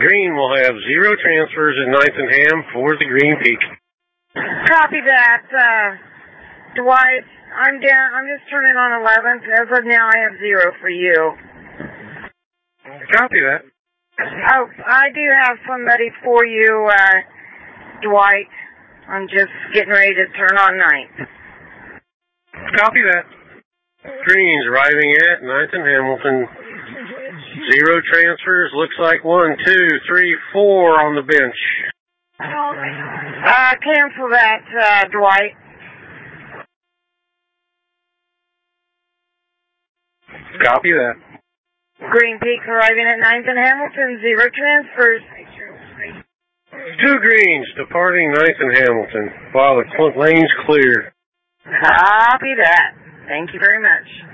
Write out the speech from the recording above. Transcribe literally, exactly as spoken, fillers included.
Green will have zero transfers at ninth and Ham for the Green Peak. Copy that, uh, Dwight. I'm down. I'm just turning on eleventh. As of now, I have zero for you. Copy that. Oh, I do have somebody for you, uh, Dwight. I'm just getting ready to turn on ninth. Copy that. Green's arriving at ninth and Hamilton. Zero transfers. Looks like one, two, three, four on the bench. Uh, cancel that, uh, Dwight. Copy that. Green Peak arriving at ninth and Hamilton. Zero transfers. Two Greens departing ninth and Hamilton while the lane's clear. Copy that. Thank you very much.